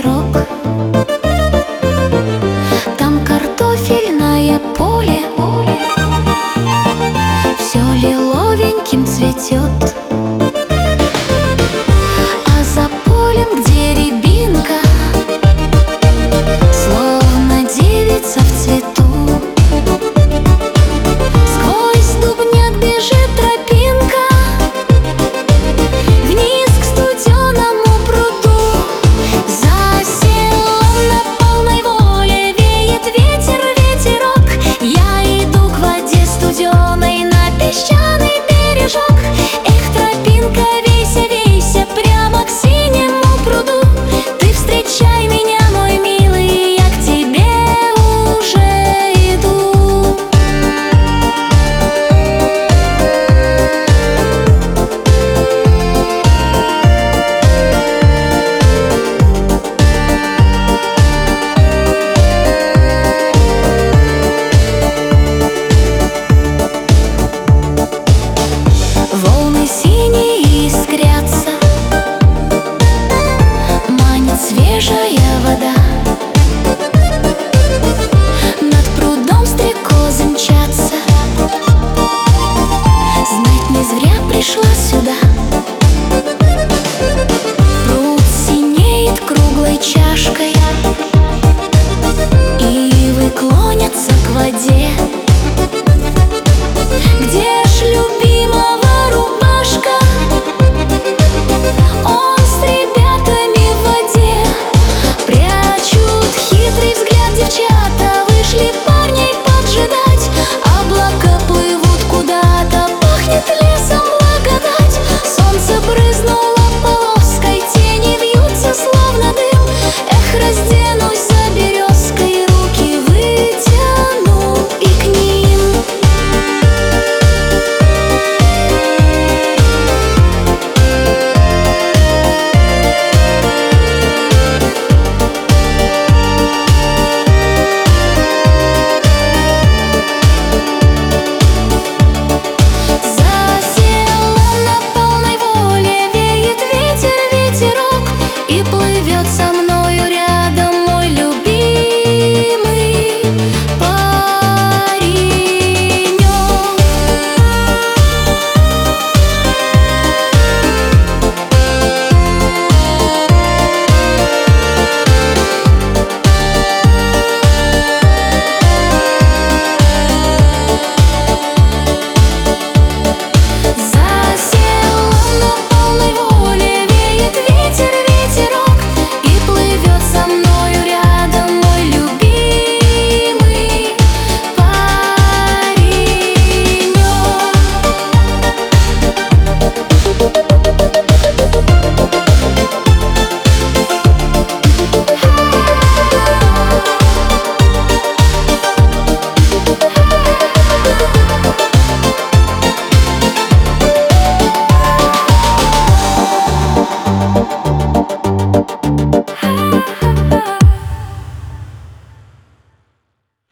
ветерок. Там картофельное поле, все лиловеньким цветет. А за полем, где рябинка, словно девица в цвету. Сквозь дубняк бежит тропинка вниз к студеному пруду. За селом на полной воле веет ветер, ветерок. Я иду к воде студеной на песчаный бережок. Эх, тропинка, вейся, вейся прямо к синему пруду. Ты встречай меня, мой милый, я к тебе уже иду. Волны синие искрятся, манит свежая вода. Над прудом стрекозы мчатся, знать не зря пришла сюда. Пруд синеет круглой чашкой, ивы клонятся к воде.